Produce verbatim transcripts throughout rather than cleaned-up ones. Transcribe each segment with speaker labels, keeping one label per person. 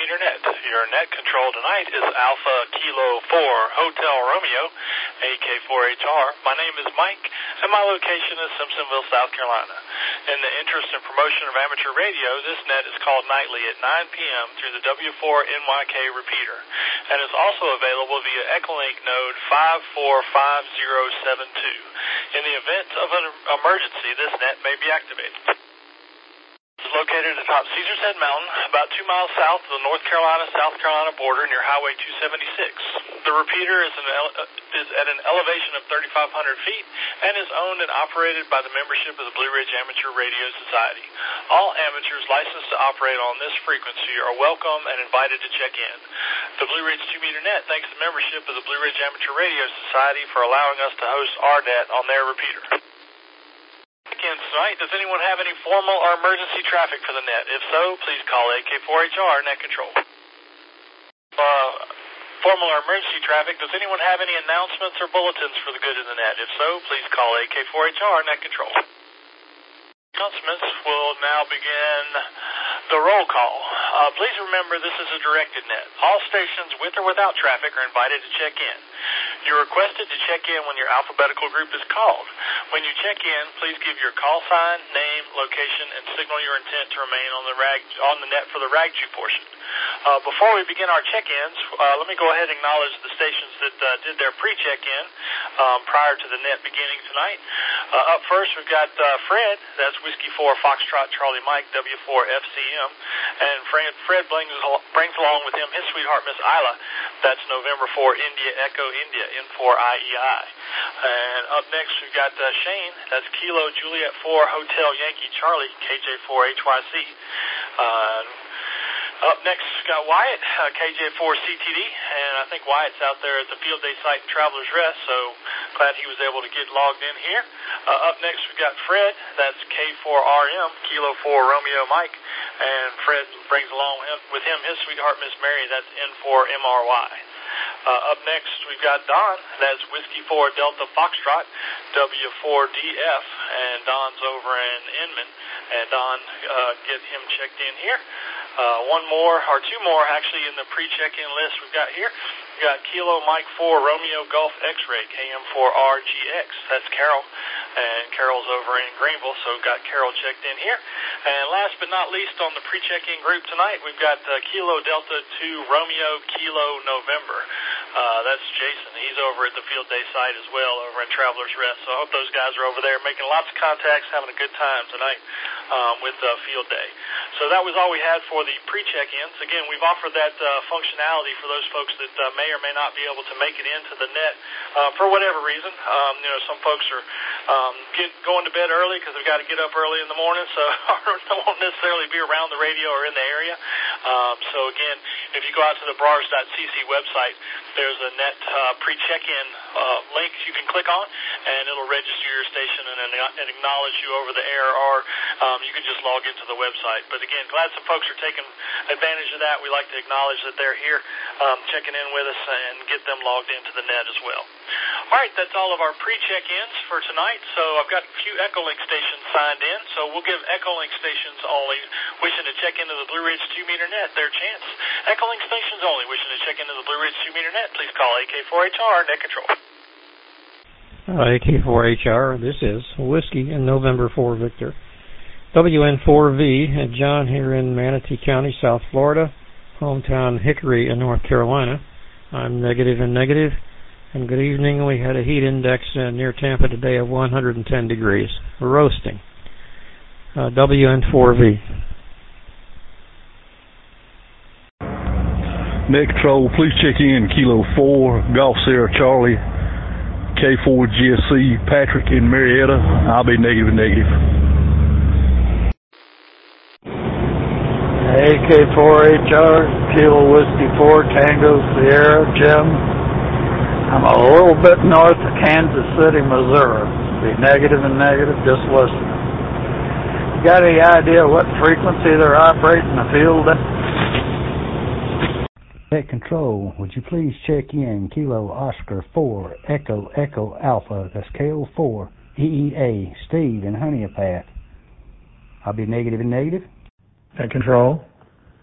Speaker 1: meter net. Your net control tonight is Alpha Kilo four Hotel Romeo, A K four H R. My name is Mike, and my location is Simpsonville, South Carolina. In the interest and promotion of amateur radio, this net is called nightly at nine p.m. through the W four N Y K repeater, and is also available via Echolink node five four five zero seven two. In the event of an emergency, this net may be activated. It's located atop Caesar's Head Mountain, about two miles south of the North Carolina-South Carolina border near Highway two seventy-six. The repeater is, an ele- is at an elevation of thirty-five hundred feet and is owned and operated by the membership of the Blue Ridge Amateur Radio Society. All amateurs licensed to operate on this frequency are welcome and invited to check in. The Blue Ridge two meter net thanks the membership of the Blue Ridge Amateur Radio Society for allowing us to host our net on their repeater. Tonight, does anyone have any formal or emergency traffic for the net? If so, please call A K four H R Net Control. Uh, formal or emergency traffic, does anyone have any announcements or bulletins for the good of the net? If so, please call A K four H R Net Control. Announcements will now begin the roll call. Uh, please remember this is a directed net. All stations with or without traffic are invited to check in. You're requested to check in when your alphabetical group is called. When you check in, please give your call sign, name, location, and signal your intent to remain on the rag on the net for the RAGJU portion. Uh, before we begin our check-ins, uh, let me go ahead and acknowledge the stations that uh, did their pre-check-in um, prior to the net beginning tonight. Uh, up first, we've got uh, Fred. That's Whiskey four Foxtrot Charlie Mike, W four F C M. And Fred, Fred brings, brings along with him his sweetheart, Miss Isla. That's November four India Echo India, N four I E I. And up next, we've got uh, Shane. That's Kilo Juliet four Hotel Yankee Charlie, K J four H Y C. Uh, Up next, we've got Wyatt, uh, K J four C T D, and I think Wyatt's out there at the field day site in Traveler's Rest, so glad he was able to get logged in here. Uh, up next, we've got Fred, that's K four R M, Kilo four Romeo Mike, and Fred brings along with him his sweetheart, Miss Mary, that's N four M R Y. Uh, up next, we've got Don, that's Whiskey four Delta Foxtrot, W four D F, and Don's over in Inman, and Don, uh, get him checked in here. Uh, one more, or two more, actually, in the pre-check-in list we've got here. We've got Kilo Mike four Romeo Golf X-Ray, K M four R G X. That's Carol, and Carol's over in Greenville, so we've got Carol checked in here. And last but not least, on the pre-check-in group tonight, we've got uh, Kilo Delta two Romeo Kilo November. Uh, that's Jason. He's over at the field day site as well, over in Traveler's Rest. So I hope those guys are over there making lots of contacts, having a good time tonight um, with uh, field day. So that was all we had for the pre-check-ins. Again, we've offered that uh, functionality for those folks that uh, may or may not be able to make it into the net uh, for whatever reason. Um, you know, some folks are um, get, going to bed early because they've got to get up early in the morning, so they won't necessarily be around the radio or in the area. Um, so again, if you go out to the brars dot c c website, there's a net uh, pre-check-in uh, link you can click on, and it'll register your station and, and acknowledge you over the air, or um, you can just log into the website. But again, glad some folks are taking advantage of that. We like to acknowledge that they're here um, checking in with us and get them logged into the net as well. All right, that's all of our pre-check-ins for tonight. So I've got a few Echolink stations signed in, so we'll give Echolink stations only wishing to check into the Blue Ridge two meter net their chance. Echolink stations only wishing to check into the Blue Ridge two meter net, please call A K four H R Net Control.
Speaker 2: Uh, A K four H R, this is Whiskey in November four Victor. W N four V, and John here in Manatee County, South Florida, hometown Hickory in North Carolina. I'm negative and negative, and good evening. We had a heat index uh, near Tampa today of one hundred ten degrees. Roasting. Uh, W N four V.
Speaker 3: Net Control, please check in Kilo four Golf Sierra Charlie, K four G S C Patrick in Marietta. I'll be negative and negative.
Speaker 4: A K four H R, Kilo Whiskey four Tango Sierra Jim. I'm a little bit north of Kansas City, Missouri. Be negative and negative, just listening. Got any idea what frequency they're operating the field at?
Speaker 5: Net Control, would you please check in Kilo Oscar four Echo Echo Alpha, that's K O four E E A, Steve in Honeypath. I'll be negative and negative.
Speaker 6: Net Control,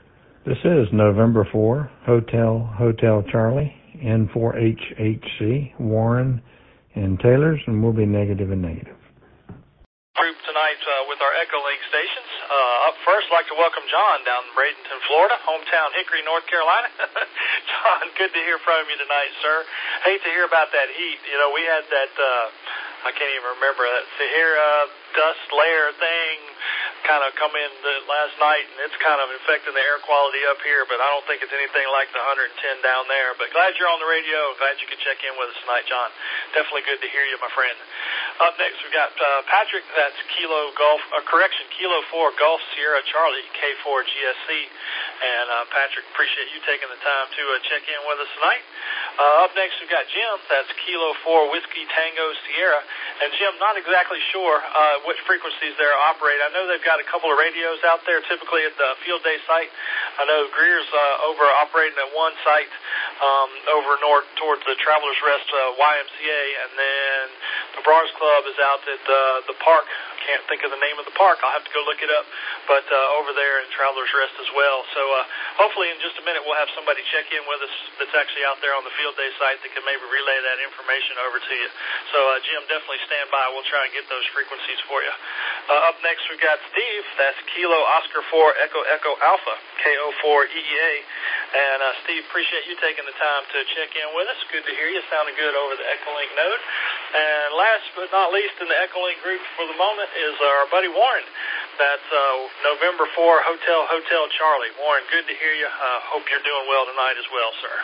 Speaker 6: This is November four, Hotel Hotel Charlie, N four H H C, Warren and Taylor's, and we'll be negative and negative.
Speaker 1: Group tonight uh, with our Echolink stations. Uh, up first, I'd like to welcome John down in Bradenton, Florida, hometown Hickory, North Carolina. John, good to hear from you tonight, sir. Hate to hear about that heat. You know, we had that, uh, I can't even remember, that Sahara dust layer thing kind of come in the last night, and it's kind of affecting the air quality up here, but I don't think it's anything like the one hundred ten down there. But glad you're on the radio. Glad you could check in with us tonight, John. Definitely good to hear you, my friend. Up next, we've got uh, Patrick. That's Kilo Golf, uh, correction, Kilo four Golf Sierra Charlie, K four G S C. And uh, Patrick, appreciate you taking the time to uh, check in with us tonight. Uh, up next, we've got Jim. That's Kilo four Whiskey Tango Sierra. And Jim, not exactly sure uh, which frequencies they're operating. I know they've got a couple of radios out there, typically at the field day site. I know Greer's uh, over operating at one site um, over north towards the Travelers Rest uh, Y M C A, and then the Bronx Club is out at uh, the park. Can't think of the name of the park. I'll have to go look it up. But uh, over there in Travelers Rest as well. So uh, hopefully in just a minute we'll have somebody check in with us that's actually out there on the field day site that can maybe relay that information over to you. So uh, Jim, definitely stand by. We'll try and get those frequencies for you. Uh, up next we got Steve. That's Kilo Oscar four Echo Echo Alpha, K O four E E A. And uh, Steve, appreciate you taking the time to check in with us. Good to hear you. Sounding good over the Echolink node. And last but not least in the Echolink group for the moment is our buddy Warren. That's uh, November fourth, Hotel Hotel Charlie. Warren, good to hear you. Uh, hope you're doing well tonight as well, sir.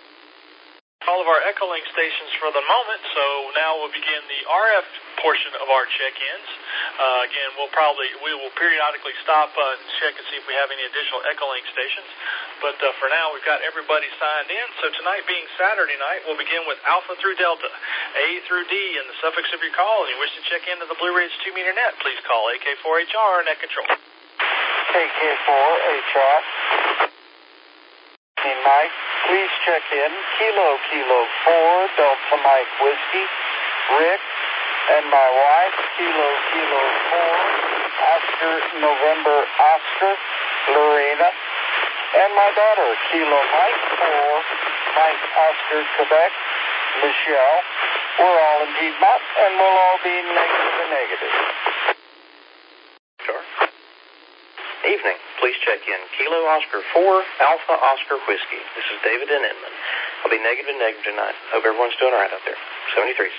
Speaker 1: All of our Echolink stations for the moment, so now we'll begin the R F portion of our check-ins. Uh, again, we'll probably, we will periodically stop uh, and check and see if we have any additional Echolink stations. But uh, for now, we've got everybody signed in. So tonight being Saturday night, we'll begin with Alpha through Delta, A through D, and the suffix of your call. And you wish to check into the Blue Ridge two meter net, please call A K four H R Net Control.
Speaker 7: A K four H R. Mike, please check in. Kilo Kilo four Delta Mike Whiskey, Rick, and my wife, Kilo Kilo four Oscar November Oscar, Lorena, and my daughter, Kilo Mike four Mike Oscar Quebec, Michelle. We're all in Piedmont, and we'll all be negative and negative.
Speaker 8: Sure. Evening. Please check in. Kilo Oscar four Alpha Oscar Whiskey. This is David in Inman. I'll be negative and negative tonight. Hope everyone's doing all right out there. seventy-three.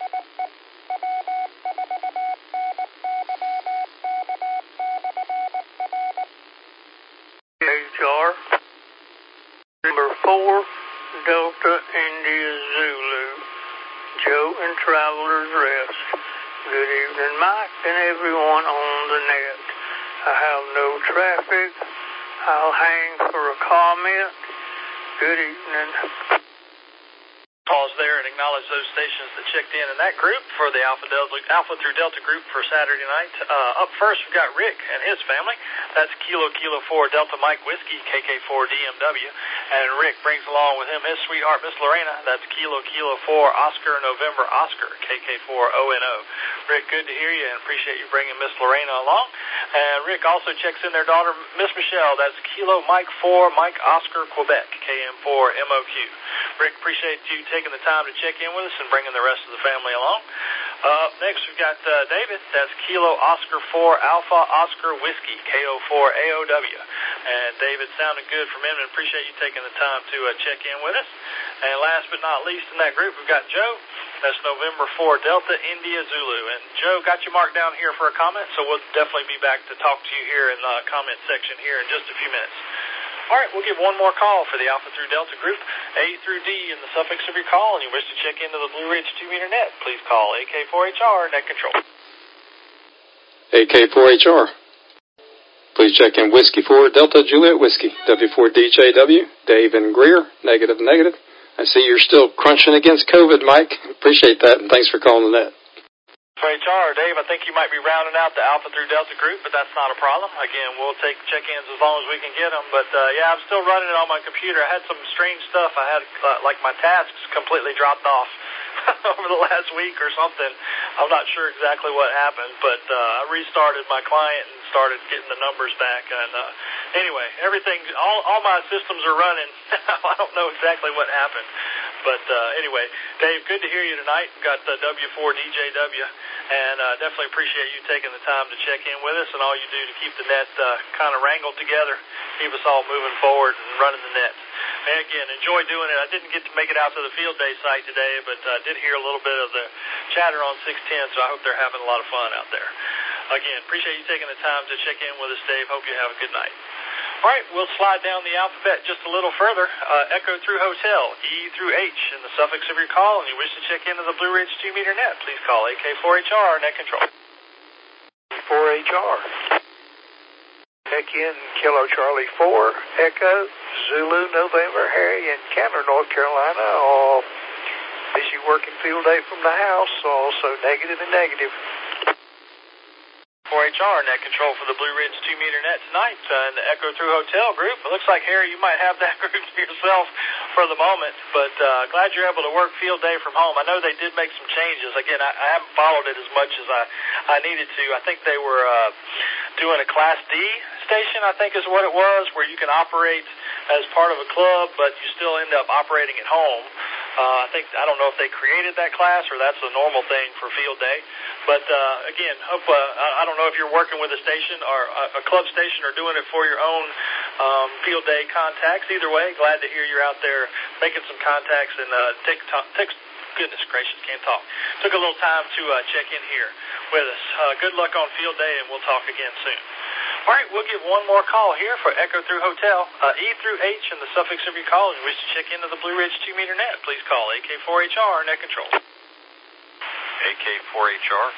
Speaker 9: H R. Number four, Delta India Zulu. Joe and Travelers Rest. Good evening, Mike, and everyone on the net. I have no traffic. I'll hang for a comment. Good evening.
Speaker 1: Pause there and acknowledge those stations that checked in in that group for the Alpha Delta, Alpha through Delta group for Saturday night. Uh, up first, we've got Rick and his family. That's Kilo Kilo four Delta Mike Whiskey, K K four D M W. And Rick brings along with him his sweetheart, Miss Lorena. That's Kilo Kilo four Oscar November Oscar, K K four O N O. Rick, good to hear you and appreciate you bringing Miss Lorena along. And Rick also checks in their daughter, Miss Michelle. That's Kilo Mike four Mike Oscar Quebec, K M four M O Q. Rick, appreciate you taking the time to check in with us and bringing the rest of the family along. Uh, up next, we've got uh, David. That's Kilo Oscar four Alpha Oscar Whiskey, K O four A O W. And David, sounding good from him, and appreciate you taking the time to uh, check in with us. And last but not least in that group, we've got Joe. That's November fourth Delta India Zulu. And Joe, got you marked down here for a comment, so we'll definitely be back to talk to you here in the comment section here in just a few minutes. All right, we'll give one more call for the Alpha through Delta group, A through D, and the suffix of your call, and you wish to check into the Blue Ridge two meter net, please call A K four H R Net Control.
Speaker 10: A K four H R. Please check in Whiskey four Delta Juliet Whiskey, W four D J W, Dave and Greer, negative, negative. I see you're still crunching against COVID, Mike. Appreciate that, and thanks for calling the net.
Speaker 1: For H R, Dave, I think you might be rounding out the Alpha through Delta group, but that's not a problem. Again, we'll take check-ins as long as we can get them. But, uh, yeah, I'm still running it on my computer. I had some strange stuff. I had, uh, like, my tasks completely dropped off over the last week or something. I'm not sure exactly what happened, but uh, I restarted my client and started getting the numbers back. And uh, anyway, everything, all, all my systems are running. I don't know exactly what happened. But uh, anyway, Dave, good to hear you tonight. Got the W four D J W, and uh, definitely appreciate you taking the time to check in with us and all you do to keep the net uh, kind of wrangled together, keep us all moving forward and running the net. And again, enjoy doing it. I didn't get to make it out to the field day site today, but I uh, did hear a little bit of the chatter on six ten, so I hope they're having a lot of fun out there. Again, appreciate you taking the time to check in with us, Dave. Hope you have a good night. All right, we'll slide down the alphabet just a little further. Uh, Echo through Hotel, E through H, in the suffix of your call, and you wish to check into the Blue Ridge two meter net, please call A K four H R, net control.
Speaker 11: four H R. Check in Kilo Charlie four, Echo, Zulu, November, Harry, in Candler, North Carolina. All busy working field day from the house, also negative and negative.
Speaker 1: four H R, net control for the Blue Ridge two meter net tonight uh, in the Echo Through Hotel group. It looks like, Harry, you might have that group to yourself for the moment, but uh, glad you're able to work field day from home. I know they did make some changes. Again, I, I haven't followed it as much as I, I needed to. I think they were uh, doing a Class D station, I think is what it was, where you can operate as part of a club, but you still end up operating at home. Uh, I think, I don't know if they created that class or that's a normal thing for field day. But, uh, again, hope, uh, I don't know if you're working with a station or a, a club station or doing it for your own um, field day contacts. Either way, glad to hear you're out there making some contacts and uh, take, take, goodness gracious, can't talk. Took a little time to uh, check in here with us. Uh, good luck on field day, and we'll talk again soon. All right, we'll give one more call here for Echo Through Hotel, uh, E through H, and the suffix of your call. If you wish to check into the Blue Ridge two meter net, please call A K four H R, net control.
Speaker 12: A K four H R.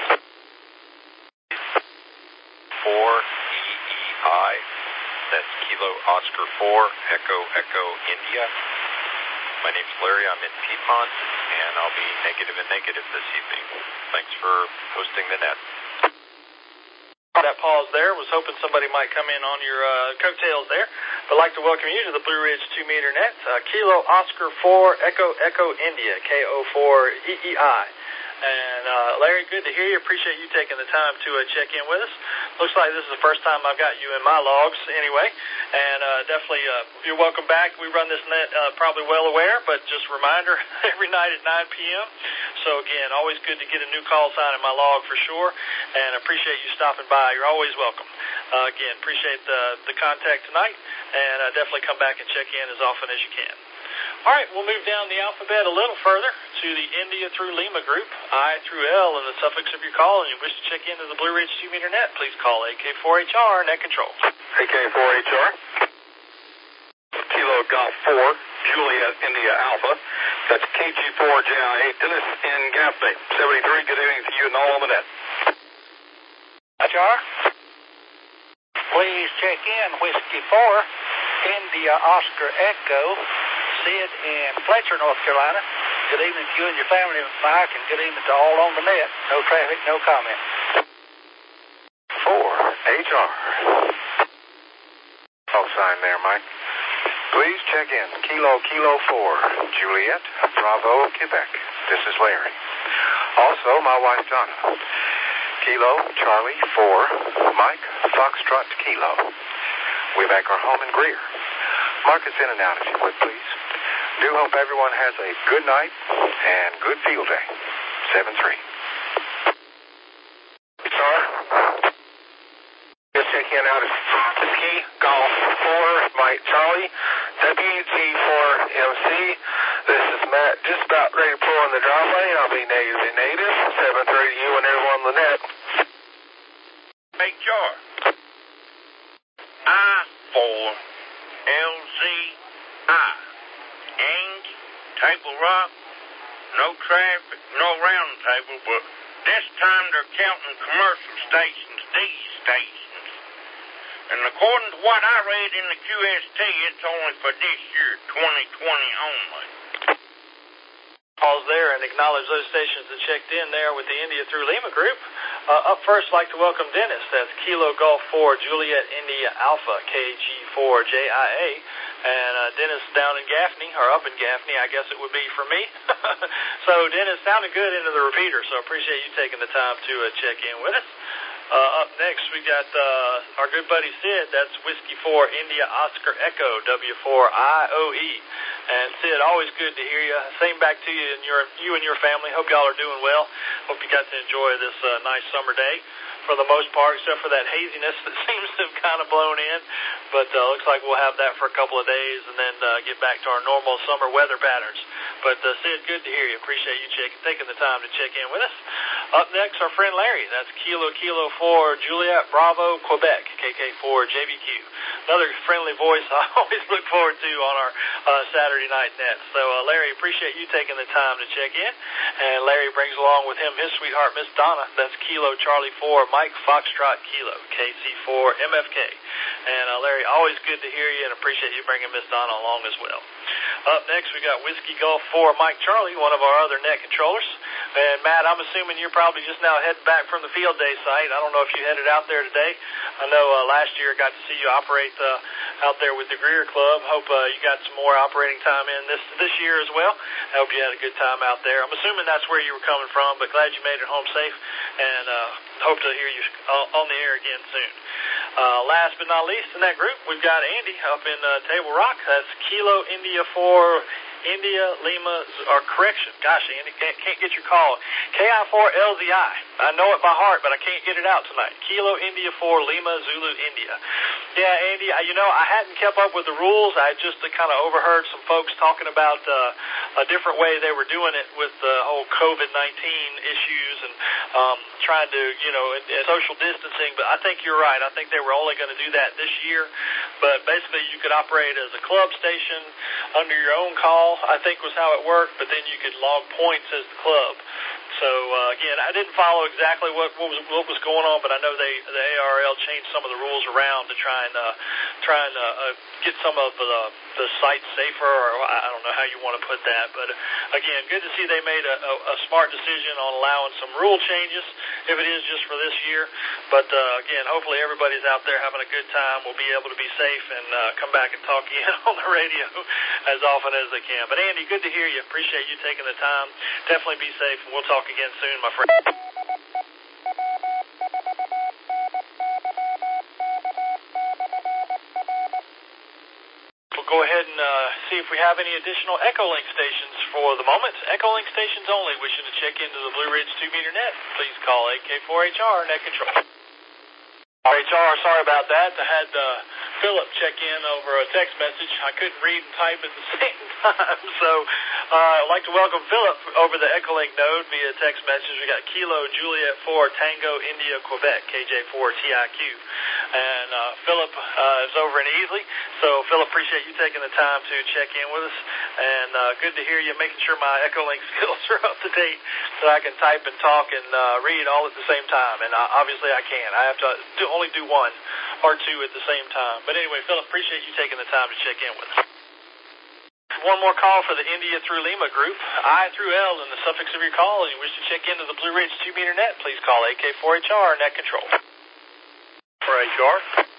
Speaker 12: four E E I. That's Kilo Oscar four, Echo Echo India. My name's Larry. I'm in Piedmont, and I'll be negative and negative this evening. Thanks for hosting the net.
Speaker 1: That pause there, was hoping somebody might come in on your uh, coattails there, but I'd like to welcome you to the Blue Ridge two meter net, uh, Kilo Oscar four, Echo Echo India, K O four E E I. And uh, Larry, good to hear you. Appreciate you taking the time to uh, check in with us. Looks like this is the first time I've got you in my logs anyway, and uh, definitely uh, you're welcome back. We run this net uh, probably well aware, but just a reminder, every night at nine p.m. So again, always good to get a new call sign in my log for sure, and appreciate you stopping by. You're always welcome. Uh, again, appreciate the, the contact tonight, and uh, definitely come back and check in as often as you can. All right, we'll move down the alphabet a little further to the India through Lima group, I through L, and the suffix of your call, and you wish to check into the Blue Ridge two meter net, please call A K four H R, net control.
Speaker 11: A K four H R. Kilo Golf four, Juliet India Alpha. That's K G four J I A, Dennis in Gaffney. seventy-three, good evening to you and all on the net.
Speaker 7: H R. Please check in Whiskey four, India Oscar Echo, Sid in Fletcher, North Carolina. Good evening to you and your family, Mike, and good evening to all on the net. No traffic, no comment.
Speaker 11: four H R. Call sign there, Mike. Please check in Kilo Kilo four, Juliet, Bravo, Quebec. This is Larry. Also, my wife, Donna. Kilo Charlie four, Mike, Foxtrot Kilo. We make our home in Greer. Mark us in and out if you would, please. Do hope everyone has a good night and good field day. seven three.
Speaker 13: Sir, just check in out of Whiskey Golf four, Mike Charlie, W G four M C. This is Matt, just about ready to pull in the driveway. I'll be negative and negative. seven three to you and everyone on the net.
Speaker 14: H R. I four L Z I. Ainge, Table Rock, no traffic, no round table, but this time they're counting commercial stations, these stations. And according to what I read in the Q S T, it's only for this year, twenty twenty only.
Speaker 1: Pause there and acknowledge those stations that checked in there with the India through Lima group. Uh, up first, I'd like to welcome Dennis. That's Kilo Golf four, Juliet India Alpha, K G four J I A. And uh, Dennis down in Gaffney, or up in Gaffney, I guess it would be for me. So Dennis sounded good into the repeater, so appreciate you taking the time to uh, check in with us. Uh, up next, we got uh, our good buddy Sid. That's Whiskey four India Oscar Echo, W four I O E. And Sid, always good to hear you. Same back to you and your you and your family. Hope y'all are doing well. Hope you got to enjoy this uh, nice summer day for the most part, except for that haziness that seems to have kind of blown in. But uh, looks like we'll have that for a couple of days and then uh, get back to our normal summer weather patterns. But uh, Sid, good to hear you. Appreciate you check, taking the time to check in with us. Up next, our friend Larry. That's Kilo Kilo four Juliet Bravo Quebec, K K four J B Q. Another friendly voice I always look forward to on our uh, Saturday night net. So, uh, Larry, appreciate you taking the time to check in. And Larry brings along with him his sweetheart, Miss Donna. That's Kilo Charlie four Mike Foxtrot Kilo, K C four M F K. And uh, Larry, always good to hear you and appreciate you bringing Miss Donna along as well. Up next, we got Whiskey Gulf four Mike Charlie, one of our other net controllers. And Matt, I'm assuming you're probably just now heading back from the field day site. I don't know if you headed out there today. I know uh, last year I got to see you operate uh, out there with the Greer Club. Hope uh, you got some more operating time in this this year as well. I hope you had a good time out there. I'm assuming that's where you were coming from, but glad you made it home safe, and uh, hope to hear you on the air again soon. Uh, last but not least in that group, we've got Andy up in uh, Table Rock. That's Kilo India four India Lima, or correction, gosh, Andy, can't, can't get your call. K I four L Z I. I know it by heart, but I can't get it out tonight. Kilo India four Lima Zulu India. Yeah, Andy, I, you know, I hadn't kept up with the rules. I just uh, kind of overheard some folks talking about uh, a different way they were doing it with the whole COVID nineteen issues and um, trying to, you know, and, and social distancing. But I think you're right. I think they were only going to do that this year. But basically, you could operate as a club station under your own call, I think was how it worked, but then you could log points as the club. So, uh, again, I didn't follow exactly what, what was what was going on, but I know they the A R L changed some of the rules around to try and uh, try and uh, uh, get some of the, the sites safer, or I don't know how you want to put that. But, uh, again, good to see they made a, a, a smart decision on allowing some rule changes, if it is just for this year. But, uh, again, hopefully everybody's out there having a good time, will be able to be safe and uh, come back and talk in on the radio as often as they can. But, Andy, good to hear you. Appreciate you taking the time. Definitely be safe, and we'll talk again soon, my friend. We'll go ahead and uh, see if we have any additional Echolink stations for the moment. Echolink stations only. Wishing to check into the Blue Ridge two meter net, please call A K four H R Net Control. H R, sorry about that. I had uh, Philip check in over a text message. I couldn't read and type at the same time, so uh, I'd like to welcome Philip over the Echolink node via text message. We got Kilo Juliet four Tango India Quebec, K J four T I Q. And uh, Philip uh, is over in Easley. So, Philip, appreciate you taking the time to check in with us. And uh, good to hear you making sure my Echolink skills are up to date so I can type and talk and uh, read all at the same time. And uh, obviously I can. I have to do, only do one or two at the same time. But anyway, Philip, appreciate you taking the time to check in with us. One more call for the India through Lima group. I through L in the suffix of your call, and you wish to check into the Blue Ridge two meter net, please call A K four H R Net Control.
Speaker 15: For H R,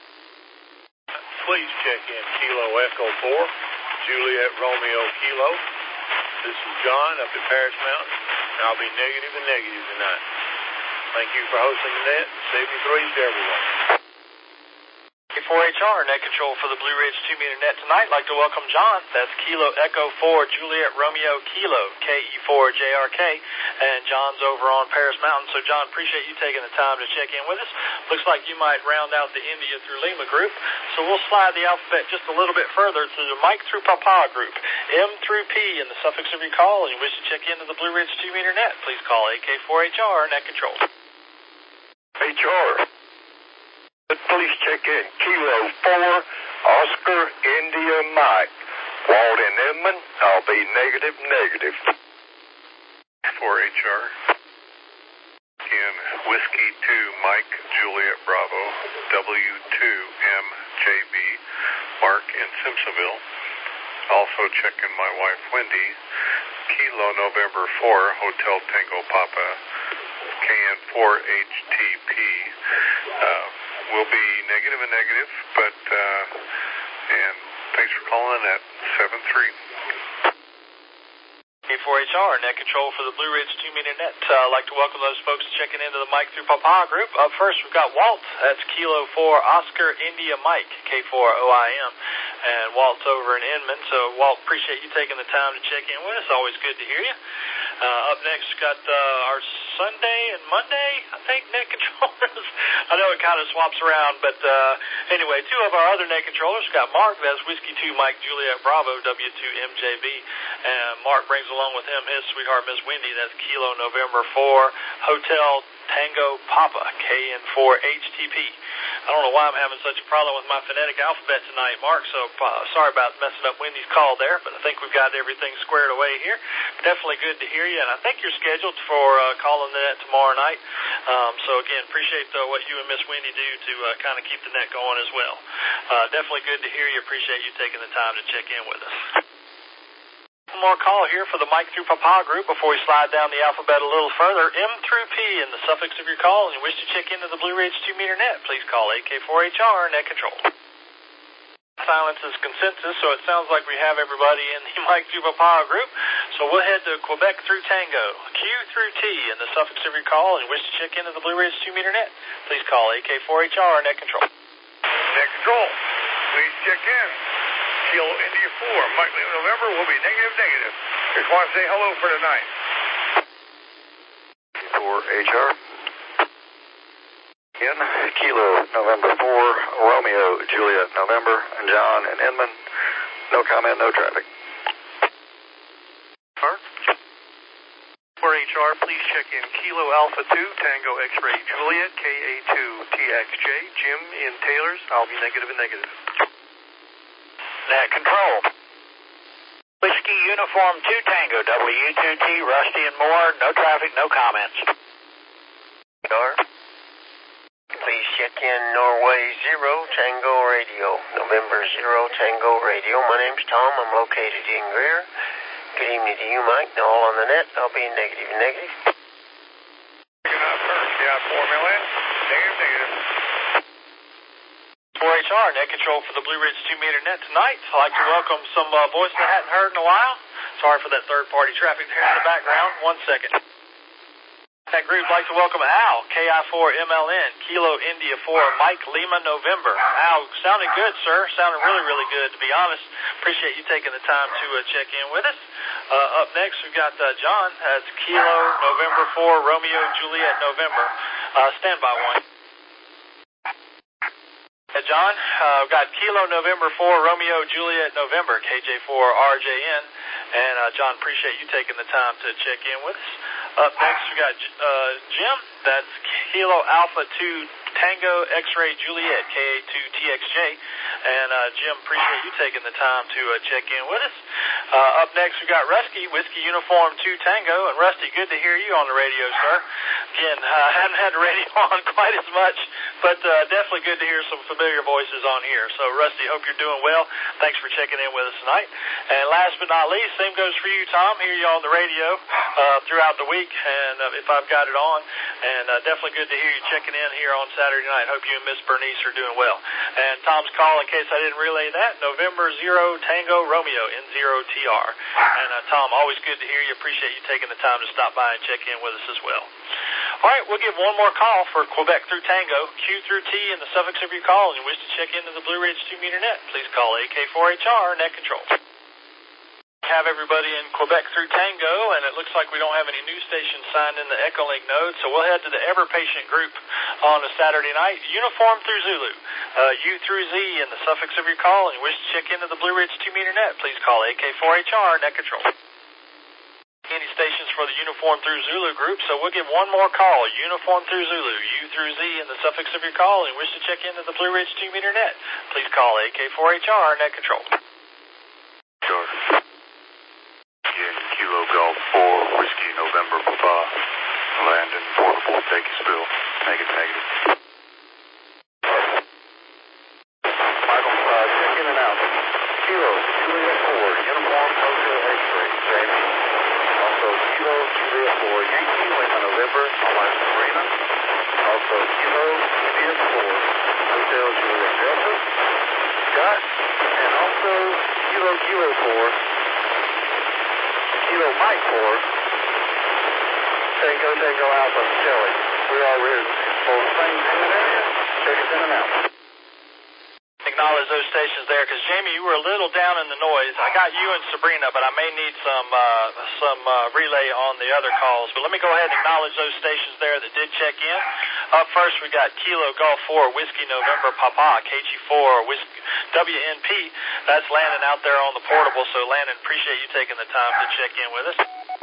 Speaker 15: please check in Kilo Echo four, Juliet Romeo Kilo. This is John up at Paris Mountain. I'll be negative and negative tonight. Thank you for hosting the net. Safety threes to everyone.
Speaker 1: A K four H R Net Control for the Blue Ridge two meter net tonight. I'd like to welcome John. That's Kilo Echo four Juliet Romeo Kilo, K E four J R K. And John's over on Paris Mountain. So, John, appreciate you taking the time to check in with us. Looks like you might round out the India through Lima group. So we'll slide the alphabet just a little bit further to the Mike through Papa group. M through P in the suffix of your call. And you wish to check into the Blue Ridge two meter net, please call A K four H R Net Control.
Speaker 11: H R, please check in Kilo four Oscar India Mike. Walt in Inman, I'll be negative, negative.
Speaker 12: For H R, in Whiskey two Mike Juliet Bravo, W two M J B, Mark in Simpsonville. Also checking my wife Wendy, Kilo November four Hotel Tango Papa, K N four H T P. Uh, we'll be negative and negative, but, uh, and thanks for calling in at seven three.
Speaker 1: K four H R, net control for the Blue Ridge two meter net. Uh, I'd like to welcome those folks checking into the Mike through Papa group. Up first, we've got Walt. That's Kilo four Oscar India Mike, K four O I M. And Walt's over in Inman. So, Walt, appreciate you taking the time to check in with us. Always good to hear you. Uh, up next, we've got uh, our Sunday and Monday, I think, net controllers. I know it kind of swaps around, but uh, anyway, two of our other net controllers. We've got Mark. That's Whiskey two Mike Juliet Bravo, W two M J B. And Mark brings along with him his sweetheart, Miss Wendy. That's Kilo November four, Hotel Tango Papa, K N four H T P. I don't know why I'm having such a problem with my phonetic alphabet tonight, Mark, so uh, sorry about messing up Wendy's call there, but I think we've got everything squared away here. Definitely good to hear you, and I think you're scheduled for uh, calling the net tomorrow night. Um, so, again, appreciate uh, what you and Miss Wendy do to uh, kind of keep the net going as well. Uh, definitely good to hear you. Appreciate you taking the time to check in with us. One more call here for the Mike through Papa group before we slide down the alphabet a little further. M through P in the suffix of your call, and you wish to check into the Blue Ridge two meter net, please call A K four H R net control. Silence is consensus, so it sounds like we have everybody in the Mike through Papa group. So we'll head to Quebec through Tango, Q through T in the suffix of your call, and you wish to check into the Blue Ridge two meter net, please call A K four H R net control.
Speaker 11: Net control, please check in. Kilo India four, Mike Lima November will be negative, negative. Just want to say hello for tonight. K four H R. Again, Kilo November four, Romeo, Juliet November, and John and Inman. No comment, no traffic.
Speaker 16: Mark? four H R, please check in Kilo Alpha two, Tango X-Ray Juliet, K A two T X J, Jim in Taylors. I'll be negative and negative.
Speaker 7: Net control. Whiskey Uniform two Tango, W two T, Rusty and Moore. No traffic, no comments.
Speaker 17: Sir, please check in Norway zero Tango Radio, November zero Tango Radio. My name's Tom. I'm located in Greer. Good evening to you, Mike. And all on the net. I'll be negative, negative.
Speaker 11: Picking up first. Yeah, four million. Negative, negative.
Speaker 1: four H R, net control for the Blue Ridge two meter net tonight. I'd like to welcome some uh, voices I hadn't heard in a while. Sorry for that third-party traffic there in the background. One second. That group would like to welcome Al, K I four M L N, Kilo India four, Mike Lima November. Al, sounding good, sir. Sounding really, really good, to be honest. Appreciate you taking the time to uh, check in with us. Uh, up next, we've got uh, John. That's Kilo November four, Romeo Juliet November. Uh, stand by one. John, uh, we've got Kilo November four, Romeo Juliet November, K J four R J N. And uh, John, appreciate you taking the time to check in with us. Up next, we got uh, Jim. That's Kilo Alpha two Tango X-Ray Juliet, K A two T X J. And uh, Jim, appreciate you taking the time to uh, check in with us. Uh, up next, we got Rusty, Whiskey Uniform two Tango. And Rusty, good to hear you on the radio, sir. Again, I uh, haven't had the radio on quite as much, but uh, definitely good to hear some familiar voices on here. So, Rusty, hope you're doing well. Thanks for checking in with us tonight. And last but not least, same goes for you, Tom. Hear you on the radio uh, throughout the week, and uh, if I've got it on. And uh, definitely good to hear you checking in here on Saturday night. Hope you and Miss Bernice are doing well. And Tom's call, in case I didn't relay that, November zero Tango Romeo, N zero T R. And uh, Tom, always good to hear you. Appreciate you taking the time to stop by and check in with us as well. All right, we'll give one more call for Quebec through Tango, Q through T in the suffix of your call, and you wish to check into the Blue Ridge two meter net, please call A K four H R net control. Have everybody in Quebec through Tango, and it looks like we don't have any news stations signed in the Echolink node, so we'll head to the Ever-Patient group on a Saturday night. Uniform through Zulu, uh, U through Z in the suffix of your call, and you wish to check into the Blue Ridge two meter net, please call A K four H R net control. Any stations for the Uniform through Zulu group, so we'll give one more call. Uniform through Zulu, U through Z in the suffix of your call, and you wish to check into the Blue Ridge two meter net, please call A K four H R net control.
Speaker 11: Sure. Kilo Golf four, Whiskey November Papa, Landon, Portable, Bakersville, negative, negative. Michael, uh, check in and out. Kilo, Juliet four, Uniform Hotel X-Ray, Jamie. Also, Kilo, Juliet four, Yankee, Lima November, Alliance Marina. Also, Kilo, Juliet four, Hotel Juliet Delta, Scott. And also, Kilo, Kilo four,
Speaker 13: Kilo Mike four, Tango Tango Alpha Kelly. We are ready for the same payment area. Check us in and out.
Speaker 1: Acknowledge those stations there, because Jamie, you were a little down in the noise. I got you and Sabrina, but I may need some uh, some uh, relay on the other calls. But let me go ahead and acknowledge those stations there that did check in. Up first, we got Kilo Golf four, Whiskey November Papa, K G four, Whiskey, W N P. That's Landon out there on the portable. So, Landon, appreciate you taking the time to check in with us.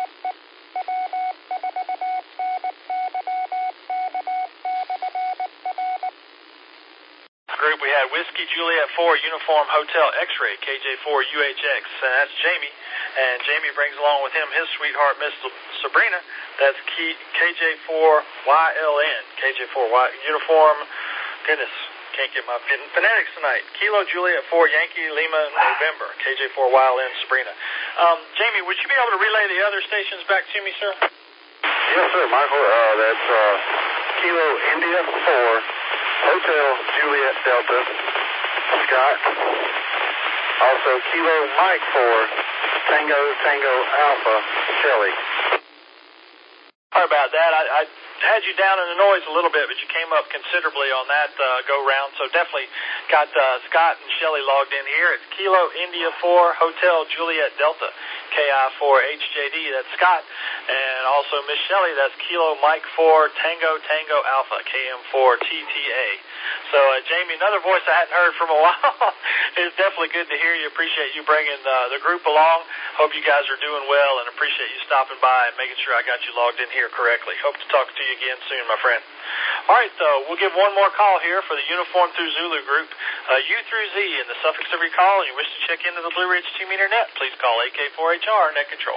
Speaker 1: Group, we had Whiskey Juliet four, Uniform Hotel X-Ray, K J four U H X, and that's Jamie. And Jamie brings along with him his sweetheart, Miss Sabrina. That's K J four Y L N, K J four Y, Uniform, goodness, can't get my phonetics tonight. Kilo Juliet four, Yankee Lima November, K J four Y L N, Sabrina. Um, Jamie, would you be able to relay the other stations back to me, sir?
Speaker 13: Yes, sir, Michael. Uh, that's uh, Kilo India four, Hotel Juliet Delta, Scott. Also, Kilo Mike four, Tango Tango Alpha, Kelly.
Speaker 1: Sorry about that. I, I had you down in the noise a little bit, but you came up considerably on that uh, go-round. So definitely got uh, Scott and Shelley logged in here. It's Kilo India four, Hotel Juliet Delta, K I four H J D. That's Scott. And also Miss Shelley, that's Kilo Mike four, Tango Tango Alpha, K M four T T A. So, uh, Jamie, another voice I hadn't heard from a while. It's definitely good to hear you. Appreciate you bringing uh, the group along. Hope you guys are doing well, and appreciate you stopping by and making sure I got you logged in here correctly. Hope to talk to you again soon, my friend. All right, so we'll give one more call here for the Uniform through Zulu group. Uh, U through Z, and the suffix of your call, and you wish to check into the Blue Ridge two meter net, please call A K four H R, Net Control.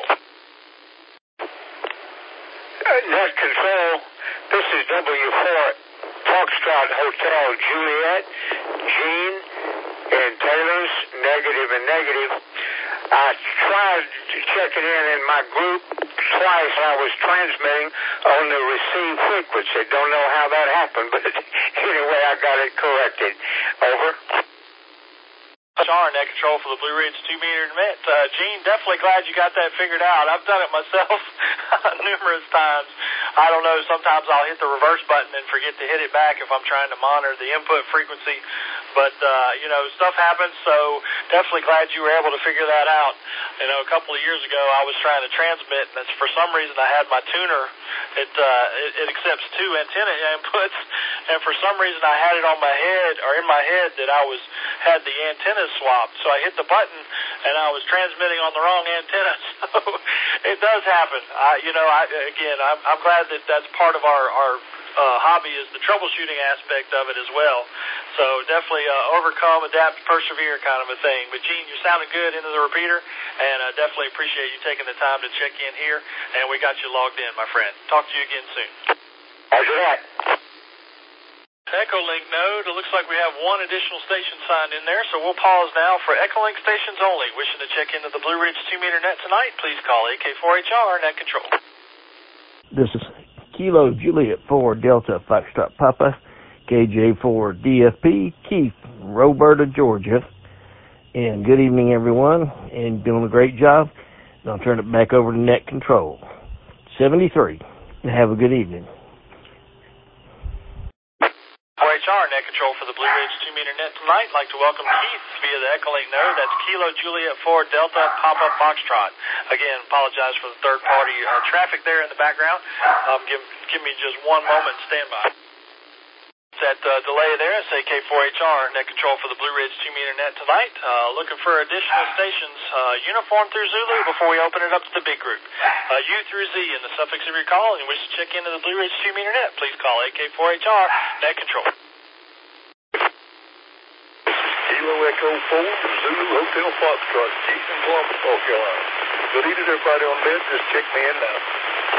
Speaker 14: Uh, Net Control, this is W four Foxtrot Hotel Juliet, Gene, and Taylor's, negative and negative. I tried checking in in my group twice. I was transmitting on the receive frequency. Don't know how that happened, but anyway, I got it corrected. Over.
Speaker 1: R, Net Control for the Blue Ridge two meter net. Uh, Gene, definitely glad you got that figured out. I've done it myself numerous times. I don't know, sometimes I'll hit the reverse button and forget to hit it back if I'm trying to monitor the input frequency. But, uh, you know, stuff happens, so definitely glad you were able to figure that out. You know, a couple of years ago, I was trying to transmit, and for some reason I had my tuner, it, uh, it, it accepts two antenna inputs, and for some reason I had it on my head, or in my head, that I was had the antennas swapped. So I hit the button, and I was transmitting on the wrong antenna. So it does happen. I, you know, I, again, I'm, I'm glad that that's part of our, our uh, hobby, is the troubleshooting aspect of it as well. So definitely uh, overcome, adapt, persevere kind of a thing. But Gene, you're sounding good into the repeater, and I uh, definitely appreciate you taking the time to check in here, and we got you logged in, my friend. Talk to you again soon.
Speaker 14: Roger that.
Speaker 1: Echolink node, it looks like we have one additional station signed in there, so we'll pause now for Echolink stations only. Wishing to check into the Blue Ridge two meter net tonight, please call A K four H R, Net Control.
Speaker 18: This is Kilo Juliet four Delta Foxtrot Papa, K J four D F P, Keith, Roberta, Georgia. And good evening, everyone, and doing a great job. And I'll turn it back over to Net Control. seventy-three, and have a good evening.
Speaker 1: four H R, Net Control for the Blue Ridge two meter net tonight. I'd like to welcome Keith via the Echolink node. That's Kilo Juliet four Delta Papa Foxtrot. Again, apologize for the third party uh, traffic there in the background. Um, give, give me just one moment, stand by. That uh, delay there, it's A K four H R, Net Control for the Blue Ridge two meter net tonight. Uh, looking for additional stations, uh, uniform through Zulu before we open it up to the big group. Uh, U through Z in the suffix of your call, and you wish to check into the Blue Ridge two meter net, please call A K four H R, Net Control.
Speaker 13: Kilo Echo four, Zulu Hotel Foxtrot, Jason, Columbus, North Carolina. Good evening, everybody on bed. Just check me in now.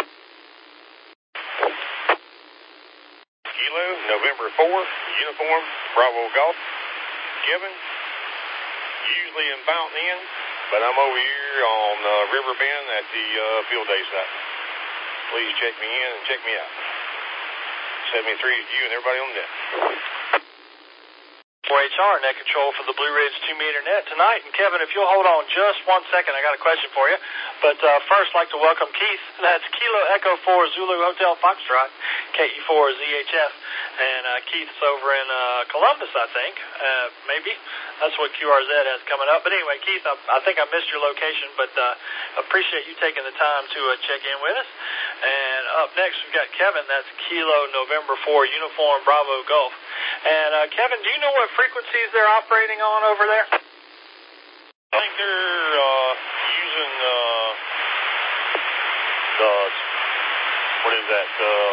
Speaker 12: Kilo, November four, Uniform, Bravo Golf, Kevin, usually in Fountain Inn, but I'm over here on uh, River Bend at the uh, field day site. Please check me in and check me out. seventy-three is you and everybody on deck.
Speaker 1: four H R net control for the Blue Ridge two meter net tonight. And Kevin, if you'll hold on just one second, I got a question for you. But uh, first, I'd like to welcome Keith. That's Kilo Echo four Zulu Hotel Foxtrot, K E four Z H F. And uh, Keith's over in uh, Columbus, I think. Uh, maybe. That's what Q R Z has coming up. But anyway, Keith, I, I think I missed your location, but uh, appreciate you taking the time to uh, check in with us. And up next, we've got Kevin. That's Kilo November four Uniform Bravo Golf. And uh, Kevin, do you know what frequencies they're operating on over there?
Speaker 19: I think they're uh, using uh, the, what is that, uh,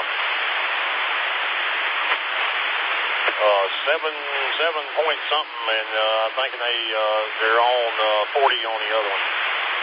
Speaker 19: uh, seven, seven point something, and uh, I'm thinking they, uh, they're on uh, forty on the other one.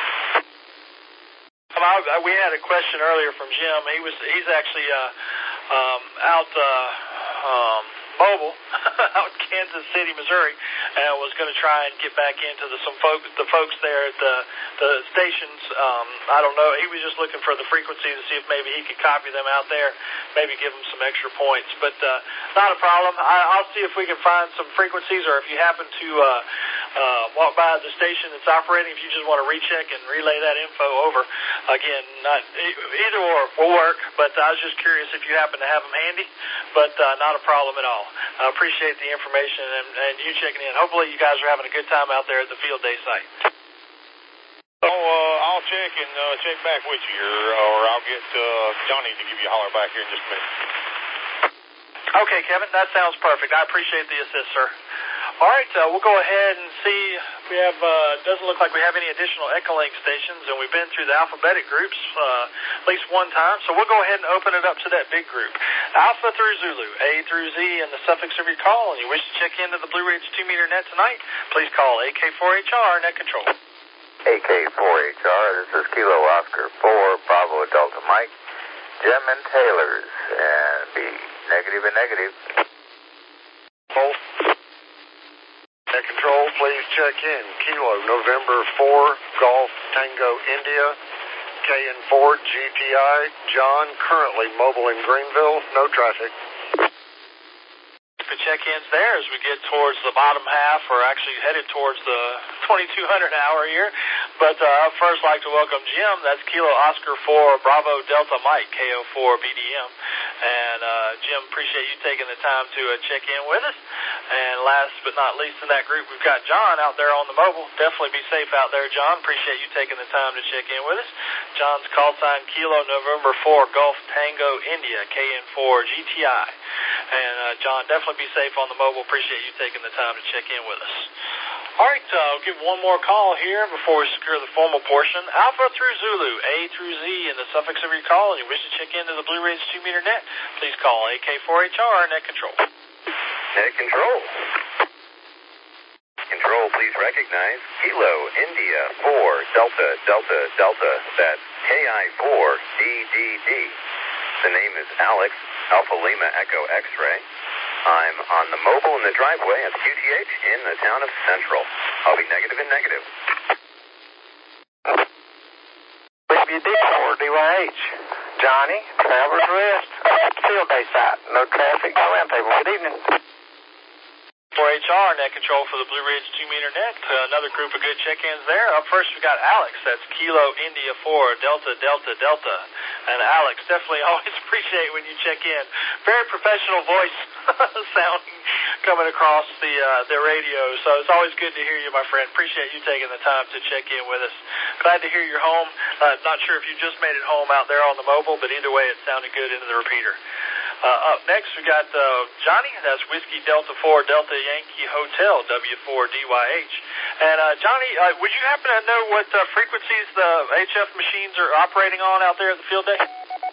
Speaker 1: Um, I, we had a question earlier from Jim. He was, he's actually uh, um, out uh, um, mobile out in Kansas City, Missouri, and was going to try and get back into the some folk, the folks there at the the stations. Um, I don't know. He was just looking for the frequency to see if maybe he could copy them out there, maybe give them some extra points. But uh, not a problem. I, I'll see if we can find some frequencies, or if you happen to uh, uh, walk by the station that's operating, if you just want to recheck and relay that info over. Again, not either or will work, but I was just curious if you happen to have them handy. But uh, not a problem at all. I appreciate the information and, and you checking in. Hopefully you guys are having a good time out there at the field day site.
Speaker 19: So uh, I'll check and uh, check back with you, or, or I'll get uh, Johnny to give you a holler back here in just a minute.
Speaker 1: Okay, Kevin, that sounds perfect. I appreciate the assist, sir. All right, uh, we'll go ahead and see. We have, uh, doesn't look like we have any additional Echolink stations, and we've been through the alphabetic groups uh, at least one time, so we'll go ahead and open it up to that big group. Alpha through Zulu, A through Z, and the suffix of your call, and you wish to check into the Blue Ridge two meter net tonight, please call A K four H R net control.
Speaker 11: A K four H R, this is Kilo Oscar four, Bravo Delta Mike, Jim and Taylor's, and be negative and negative.
Speaker 13: Oh. Net control, please check in. Kilo November four, Golf Tango India, K N four G T I, John, currently mobile in Greenville, no traffic.
Speaker 1: The check-ins there as we get towards the bottom half, or actually headed towards the twenty-two hundred hour here. But uh, up first, I'd like to welcome Jim. That's Kilo Oscar four, Bravo Delta Mike, K O four B D M. And uh, Jim, appreciate you taking the time to uh, check in with us. And last but not least in that group, we've got John out there on the mobile. Definitely be safe out there, John. Appreciate you taking the time to check in with us. John's call sign Kilo November four, Golf Tango India, K N four G T I. And uh, John, definitely be safe on the mobile. Appreciate you taking the time to check in with us. All right, uh, I'll give one more call here before we secure the formal portion. Alpha through Zulu, A through Z, and the suffix of your call, and you wish to check into the Blue Ridge two meter net, please call A K four H R net control.
Speaker 11: Net control. Control, please recognize Kilo India four, Delta, Delta, Delta. That's K I four D D D. The name is Alex, Alpha Lima Echo X-Ray. I'm on the mobile in the driveway at Q T H in the town of Central. I'll be negative and negative.
Speaker 17: W D four D Y H. Johnny, Travelers Rest. Field day site. No traffic, no roundtable. Good evening.
Speaker 1: four H R net control for the Blue Ridge two meter net. Uh, another group of good check-ins there. Up first, we got Alex. That's Kilo India four, Delta, Delta, Delta. And Alex, definitely always appreciate when you check in. Very professional voice sounding coming across the uh, the radio. So it's always good to hear you, my friend. Appreciate you taking the time to check in with us. Glad to hear you're home. Uh, not sure if you just made it home out there on the mobile, but either way, it sounded good into the repeater. Uh, up next, we got uh, Johnny. That's Whiskey Delta four, Delta Yankee Hotel, W four D Y H. And uh, Johnny, uh, would you happen to know what uh, frequencies the H F machines are operating on out there at the field day?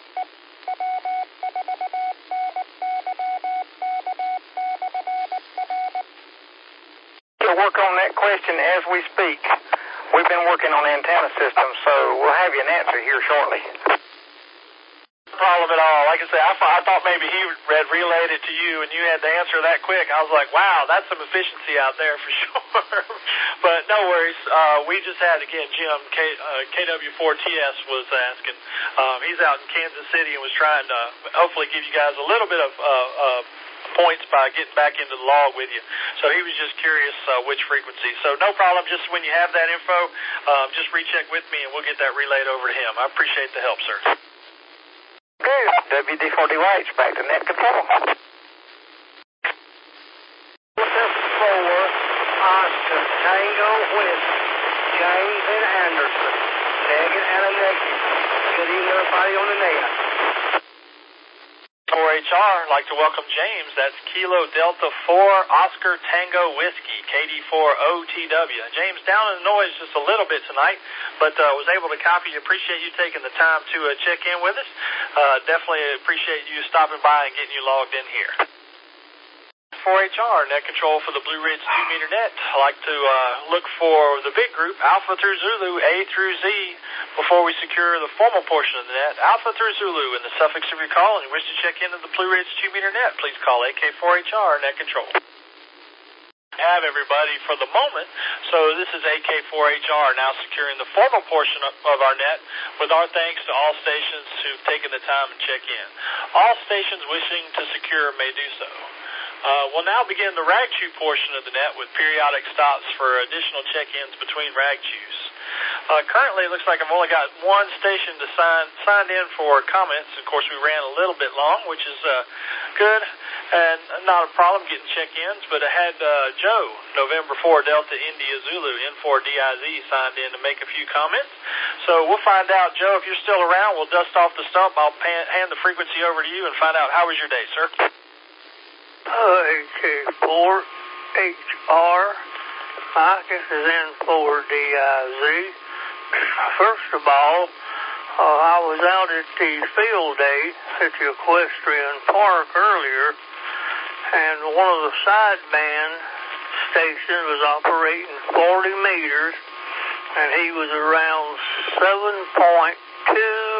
Speaker 17: We'll work on that question as we speak. We've been working on the antenna system, so we'll have you an answer here shortly.
Speaker 1: Problem at all. Like I said, I, I thought maybe he read relayed it to you and you had to answer that quick. I was like, wow, that's some efficiency out there for sure. But no worries. Uh, we just had, again, Jim, K, uh, K W four T S was asking. Um, he's out in Kansas City and was trying to hopefully give you guys a little bit of uh, uh, points by getting back into the log with you. So he was just curious uh, which frequency. So no problem. Just when you have that info, um, just recheck with me and we'll get that relayed over to him. I appreciate the help, sir.
Speaker 7: Okay, W D forty Y H back to net control. four, Oscar, Tango, West, James and Anderson. Negative and a negative. Good evening, everybody on the net.
Speaker 1: four H R, I'd like to welcome James. That's Kilo Delta four Oscar Tango Whiskey, K D four O T W. James, down in the noise just a little bit tonight, but uh, was able to copy. Appreciate you taking the time to uh, check in with us. Uh, definitely appreciate you stopping by and getting you logged in here. four H R, net control for the Blue Ridge two meter net. I like to uh, look for the big group, Alpha through Zulu, A through Z, before we secure the formal portion of the net. Alpha through Zulu in the suffix of your call, and you wish to check into the Blue Ridge two meter net, please call A K four H R, net control. Have everybody for the moment. So this is A K four H R now securing the formal portion of, of our net with our thanks to all stations who've taken the time and check in. All stations wishing to secure may do so. Uh, we'll now begin the rag chew portion of the net with periodic stops for additional check-ins between rag chews. Uh, currently, it looks like I've only got one station to sign signed in for comments. Of course, we ran a little bit long, which is uh, good and not a problem getting check-ins. But I had uh, Joe, November four Delta India Zulu, N four D I Z, signed in to make a few comments. So we'll find out, Joe, if you're still around. We'll dust off the stump. I'll pan, hand the frequency over to you and find out how was your day, sir.
Speaker 9: Uh, A K four H R, Mike, this is N four D I Z. First of all, uh, I was out at the field day at the equestrian park earlier, and one of the sideband stations was operating forty meters, and he was around seven point two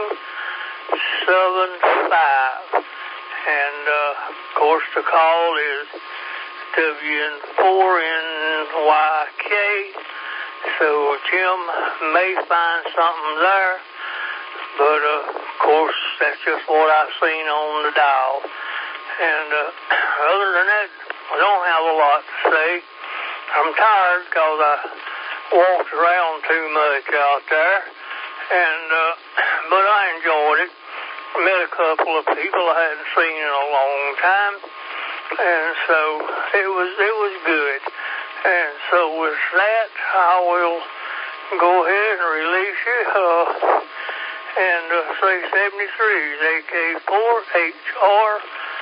Speaker 9: seven five. And, uh, of course, the call is W N four N Y K, so Jim may find something there, but, uh, of course, that's just what I've seen on the dial. And uh, other than that, I don't have a lot to say. I'm tired because I walked around too much out there, and uh, but I enjoyed it. I met a couple of people I hadn't seen in a long time, and so it was it was good. And so with that, I will go ahead and release you uh, and uh, say seventy-three is A K four H R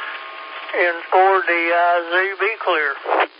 Speaker 9: N four D I Z. Be clear.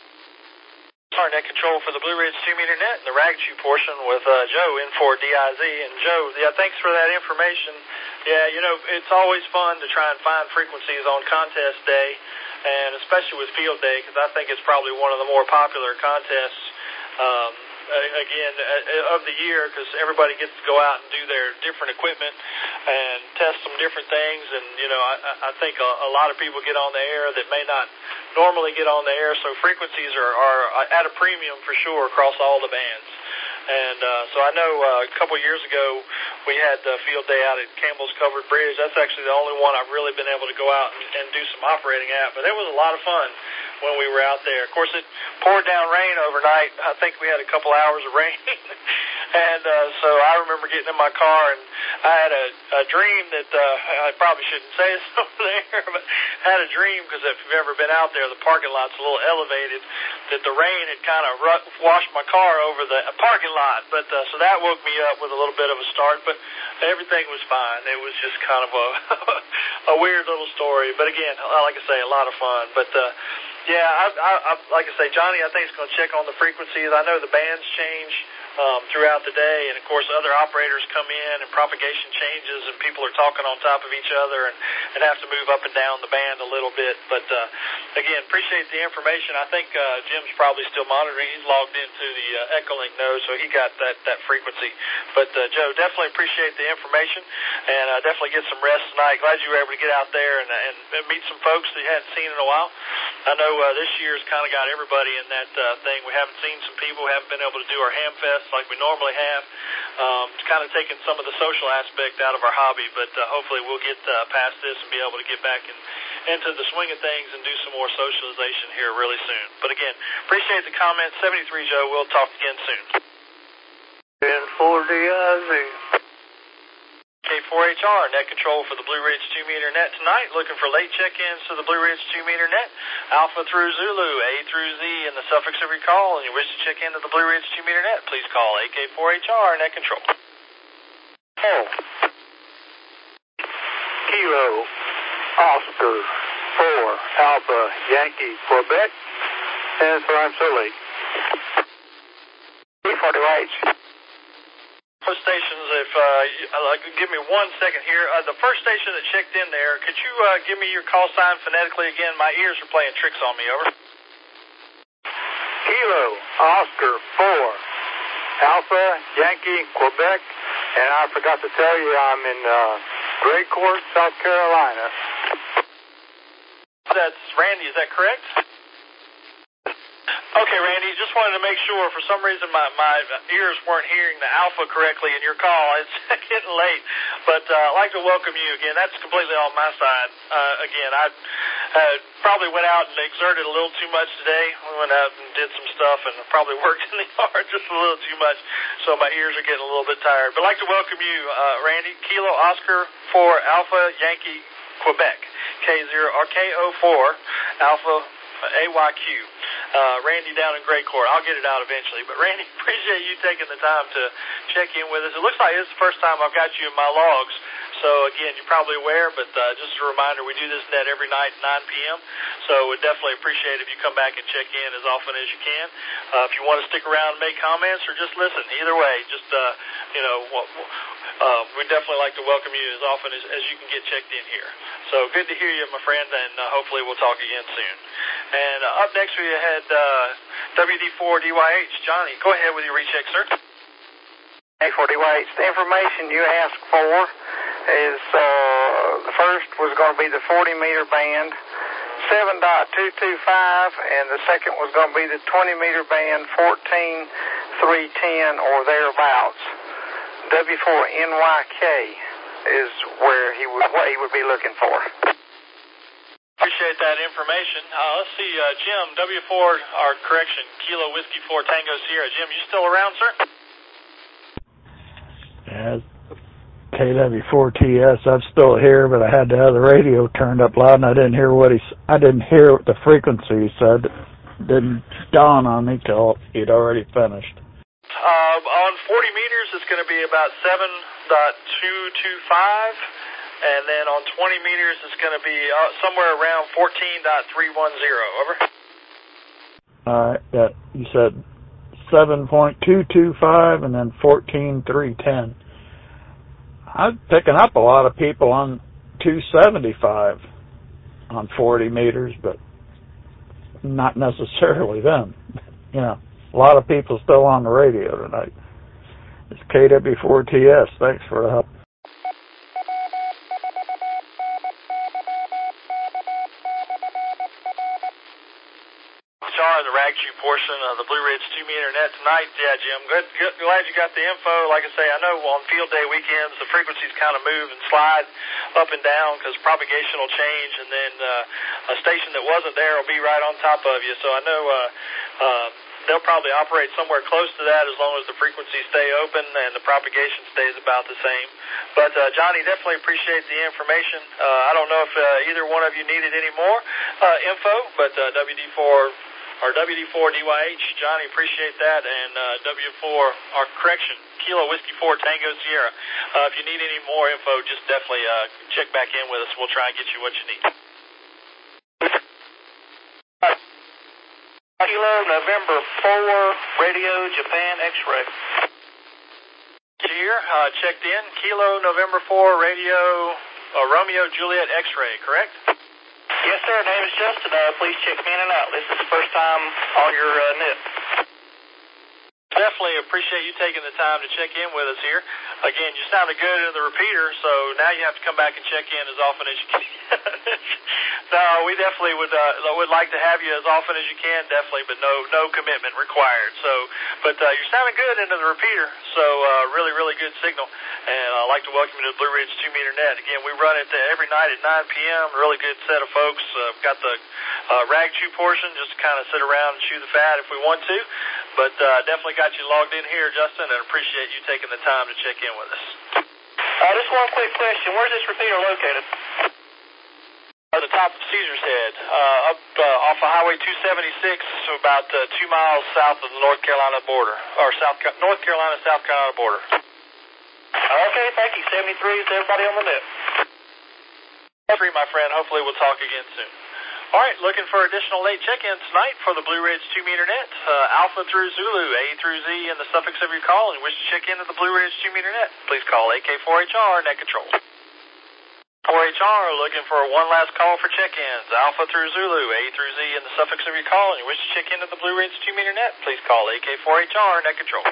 Speaker 1: Our net control for the Blue Ridge two meter net and the rag chew portion with uh, Joe, N four D I Z. And Joe, yeah, thanks for that information. Yeah, you know, it's always fun to try and find frequencies on contest day, and especially with field day, because I think it's probably one of the more popular contests, um, again, of the year, because everybody gets to go out and do their different equipment and test some different things. And, you know, I, I think a, a lot of people get on the air that may not normally get on the air, so frequencies are, are at a premium for sure across all the bands. And uh, so I know uh, a couple of years ago we had the field day out at Campbell's Covered Bridge. That's actually the only one I've really been able to go out and, and do some operating at. But it was a lot of fun when we were out there. Of course, it poured down rain overnight. I think we had a couple hours of rain. And uh, so I remember getting in my car, and I had a, a dream that uh, I probably shouldn't say this over there, but I had a dream, because if you've ever been out there, the parking lot's a little elevated, that the rain had kind of ru- washed my car over the parking lot. But uh, so that woke me up with a little bit of a start, but everything was fine. It was just kind of a a weird little story. But again, like I say, a lot of fun. But uh, yeah, I, I, I, like I say, Johnny, I think it's going to check on the frequencies. I know the bands change um, throughout the day, and of course other operators come in and propagation changes, and people are talking on top of each other and, and have to move up and down the band a little bit. But uh, again, appreciate the information. I think uh, Jim's probably still monitoring. He's logged into the uh, Echolink node, so he got that, that frequency. But uh, Joe, definitely appreciate the information, and uh, definitely get some rest tonight. Glad you were able to get out there and, and, and meet some folks that you hadn't seen in a while. I know uh, this year's kind of got everybody in that uh, thing. We haven't seen some people, we haven't been able to do our ham fest like we normally have. um, kind of taking some of the social aspect out of our hobby, but uh, hopefully we'll get uh, past this and be able to get back in, into the swing of things and do some more socialization here really soon. But again, appreciate the comments. seventy-three Joe, we'll talk again soon.
Speaker 9: ten forty I Z.
Speaker 1: K four H R, net control for the Blue Ridge two meter net tonight. Looking for late check-ins to the Blue Ridge two meter net. Alpha through Zulu, A through Z, and the suffix of your call, and you wish to check into the Blue Ridge two meter net, please call A K four H R, net control.
Speaker 9: Oh. Kilo, Oscar, four, Alpha, Yankee, Quebec. And so I'm so late. K forty H.
Speaker 1: Stations, if uh, uh, give me one second here. Uh, the first station that checked in there, could you uh, give me your call sign phonetically again? My ears are playing tricks on me. Over.
Speaker 9: Kilo, Oscar, four, Alpha, Yankee, Quebec, and I forgot to tell you I'm in uh, Gray Court, South Carolina.
Speaker 1: That's Randy, is that correct? Okay, Randy, just wanted to make sure. For some reason, my, my ears weren't hearing the Alpha correctly in your call. It's getting late, but uh, I'd like to welcome you again. That's completely on my side. Uh, again, I uh, probably went out and exerted a little too much today. We went out and did some stuff and probably worked in the yard just a little too much, so my ears are getting a little bit tired. But I'd like to welcome you, uh, Randy. Kilo Oscar four Alpha Yankee Quebec, K zero or K O four Alpha A Y Q. Uh, Randy down in Gray Court. I'll get it out eventually. But Randy, appreciate you taking the time to check in with us. It looks like it's the first time I've got you in my logs. So again, you're probably aware, but uh, just a reminder, we do this net every night at nine p.m. So we'd definitely appreciate if you come back and check in as often as you can. Uh, if you want to stick around and make comments or just listen, either way, just, uh, you know, uh, we'd definitely like to welcome you as often as, as you can get checked in here. So good to hear you, my friend, and uh, hopefully we'll talk again soon. And uh, up next we had uh, W D four D Y H. Johnny, go ahead with your recheck, sir.
Speaker 7: A four D Y H, the information you asked for is uh, the first was going to be the forty meter band, seven point two two five, and the second was going to be the twenty meter band, fourteen three ten or thereabouts. W four N Y K is where he would what he would be looking for.
Speaker 1: Appreciate that information. Uh, let's see, uh, Jim, W four, or correction, Kilo Whiskey four Tango Sierra. Jim, you still around, sir?
Speaker 4: Yeah, K W four T S. I'm still here, but I had the other radio turned up loud, and I didn't hear what he. I didn't hear the frequency he said. It didn't dawn on me till he'd already finished.
Speaker 1: Uh, on forty meters, it's going to be about seven point two two five, and then on twenty meters, it's going to be uh, somewhere around fourteen point three one zero. Over.
Speaker 4: All right, that you said seven point two two five, and then fourteen three ten. I'm picking up a lot of people on two seventy-five on forty meters, but not necessarily them. You know, a lot of people still on the radio tonight. It's K W four T S. Thanks for the help.
Speaker 1: The Ragtube portion of the Blue Ridge two meter net tonight. Yeah, Jim, good, good, glad you got the info. Like I say, I know on field day weekends the frequencies kind of move and slide up and down because propagation will change, and then uh, a station that wasn't there will be right on top of you. So I know uh, uh, they'll probably operate somewhere close to that as long as the frequencies stay open and the propagation stays about the same. But uh, Johnny, definitely appreciate the information. Uh, I don't know if uh, either one of you needed any more uh, info, but uh, W D four or W D four D Y H, Johnny, appreciate that, and uh, W four, or correction, Kilo Whiskey four Tango Sierra. Uh, if you need any more info, just definitely uh, check back in with us. We'll try and get you what you need.
Speaker 7: Kilo November four, Radio Japan X-Ray.
Speaker 1: Here, uh, checked in, Kilo November four, Radio uh, Romeo Juliet X-Ray, correct?
Speaker 7: Yes, sir. Name is Justin. Uh, please check me in and out. This is the first time on your uh, net.
Speaker 1: definitely appreciate you taking the time to check in with us here. Again, you sounded good in the repeater, so now you have to come back and check in as often as you can. No, we definitely would uh, would like to have you as often as you can, definitely, but no no commitment required. So, but uh, you're sounding good into the repeater, so uh, really, really good signal. And I'd like to welcome you to the Blue Ridge two meter net. Again, we run it every night at nine p.m., really good set of folks. Uh, got the uh, rag chew portion, just to kind of sit around and chew the fat if we want to. But uh, definitely got you logged in here, Justin, and appreciate you taking the time to check in with us.
Speaker 8: Uh, just one quick question. Where's this repeater located?
Speaker 1: At the top of Caesar's Head, uh, up uh, off of Highway two seventy-six, so about uh, two miles south of the North Carolina border, or South North Carolina, South Carolina border.
Speaker 8: Okay, thank you. seventy-three is everybody on the net.
Speaker 1: Free, my friend. Hopefully we'll talk again soon. All right, looking for additional late check-ins tonight for the Blue Ridge two meter net. Uh, Alpha through Zulu, A through Z, and the suffix of your call, and wish to check into the Blue Ridge two meter net. Please call A K four H R, net control. four H R, looking for one last call for check-ins. Alpha through Zulu, A through Z, and the suffix of your call, and you wish to check into the Blue Ridge two meter net. Please call A K four H R, net control.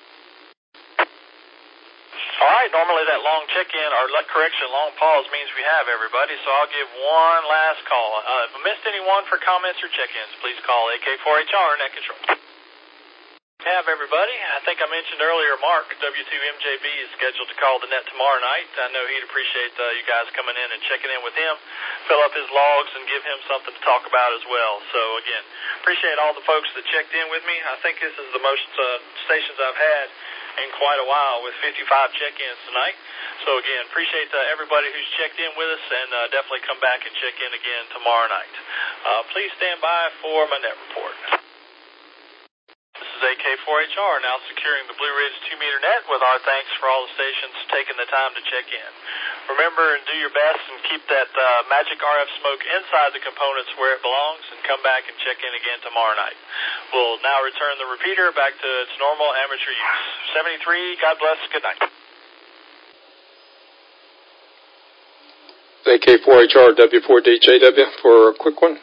Speaker 1: All right, normally that long check-in, or correction, long pause means we have everybody, so I'll give one last call. Uh, if I missed anyone for comments or check-ins, please call A K four H R, net control. Have everybody. I think I mentioned earlier Mark, W two M J B, is scheduled to call the net tomorrow night. I know he'd appreciate uh, you guys coming in and checking in with him, fill up his logs, and give him something to talk about as well. So, again, appreciate all the folks that checked in with me. I think this is the most uh, stations I've had in quite a while with fifty-five check-ins tonight. So, again, appreciate uh, everybody who's checked in with us, and uh, definitely come back and check in again tomorrow night. Uh, please stand by for my net report. This is A K four H R, now securing the Blue Ridge two meter net with our thanks for all the stations taking the time to check in. Remember and do your best and keep that uh, magic R F smoke inside the components where it belongs, and come back and check in again tomorrow night. We'll now return the repeater back to its normal amateur use. seventy-three, God bless, good night.
Speaker 10: A K four H R W four D J W for a quick one.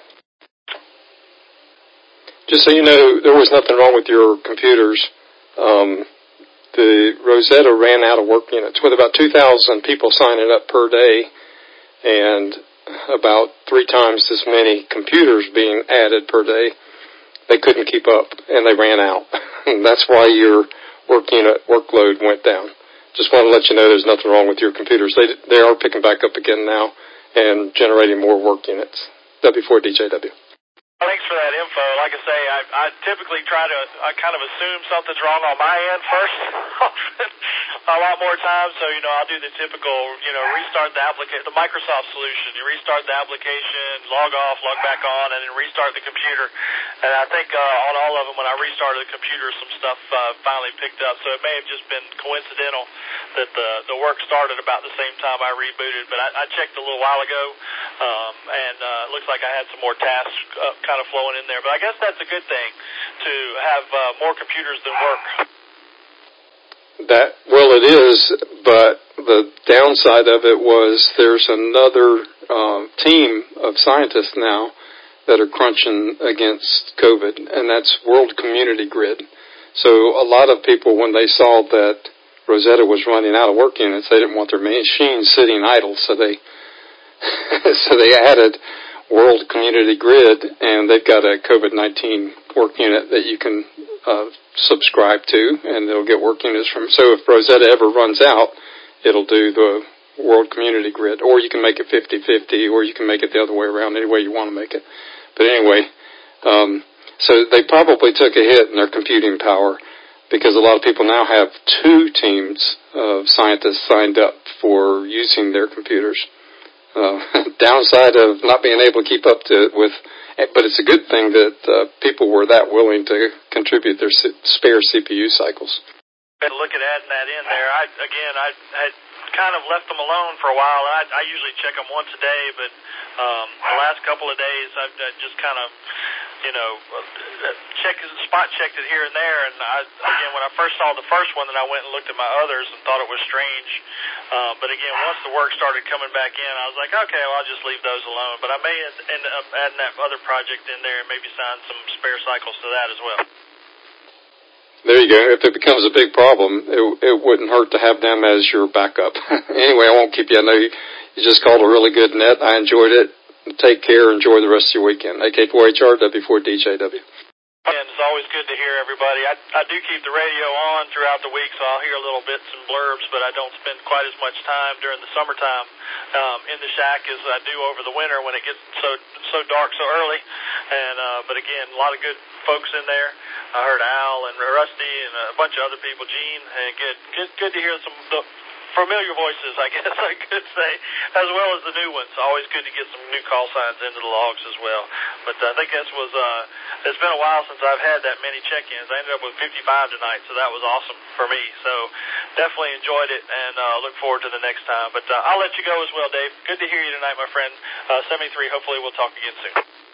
Speaker 10: Just so you know, there was nothing wrong with your computers. Um, the Rosetta ran out of work units with about two thousand people signing up per day and about three times as many computers being added per day. They couldn't keep up, and they ran out. And that's why your work unit workload went down. Just want to let you know there's nothing wrong with your computers. They they are picking back up again now and generating more work units. W four D J W.
Speaker 1: Thanks for that info. Like I say, I, I typically try to I kind of assume something's wrong on my end first a lot more times. So, you know, I'll do the typical, you know, restart the application, the Microsoft solution. You restart the application, log off, log back on, and then restart the computer. And I think uh, on all of them, when I restarted the computer, some stuff uh, finally picked up. So it may have just been coincidental that the, the work started about the same time I rebooted. But I, I checked a little while ago, um, and uh, it looks like I had some more tasks uh, kind of flowing in there. But I guess that's a good thing, to have uh, more computers than work.
Speaker 10: That, well, it is, but the downside of it was there's another uh, team of scientists now that are crunching against COVID, and that's World Community Grid. So a lot of people, when they saw that Rosetta was running out of work units, they didn't want their machines sitting idle, so they so they added World Community Grid, and they've got a COVID nineteen work unit that you can uh, subscribe to, and it'll get work units from. So if Rosetta ever runs out, it'll do the World Community Grid, or you can make it fifty-fifty, or you can make it the other way around, any way you want to make it. But anyway, um, so they probably took a hit in their computing power, because a lot of people now have two teams of scientists signed up for using their computers. Uh, downside of not being able to keep up to it with, but it's a good thing that uh, people were that willing to contribute their spare C P U cycles.
Speaker 1: Better look at adding that in there. I again, I had kind of left them alone for a while. I, I usually check them once a day, but um, the last couple of days I've I just kind of, you know, check spot checked it here and there. And I, again, when I first saw the first one, then I went and looked at my others and thought it was strange. Uh, but again, once the work started coming back in, I was like, okay, well, I'll just leave those alone. But I may end up adding that other project in there and maybe sign some spare cycles to that as well.
Speaker 10: There you go. If it becomes a big problem, it, it wouldn't hurt to have them as your backup. Anyway, I won't keep you. I know you, you just called a really good net. I enjoyed it. Take care. Enjoy the rest of your weekend. A K four H R, W four D J W.
Speaker 1: And it's always good to hear everybody. I, I do keep the radio on throughout the week, so I'll hear little bits and blurbs, but I don't spend quite as much time during the summertime um, in the shack as I do over the winter when it gets so so dark so early. And uh, but again, a lot of good folks in there. I heard Al and Rusty and a bunch of other people, Gene, and good good good to hear some the familiar voices, I guess I could say, as well as the new ones. Always good to get some new call signs into the logs as well. But I think this was, uh, it's been a while since I've had that many check-ins. I ended up with fifty-five tonight, so that was awesome for me. So definitely enjoyed it and uh, look forward to the next time. But uh, I'll let you go as well, Dave. Good to hear you tonight, my friend. Uh, seventy-three, hopefully we'll talk again soon.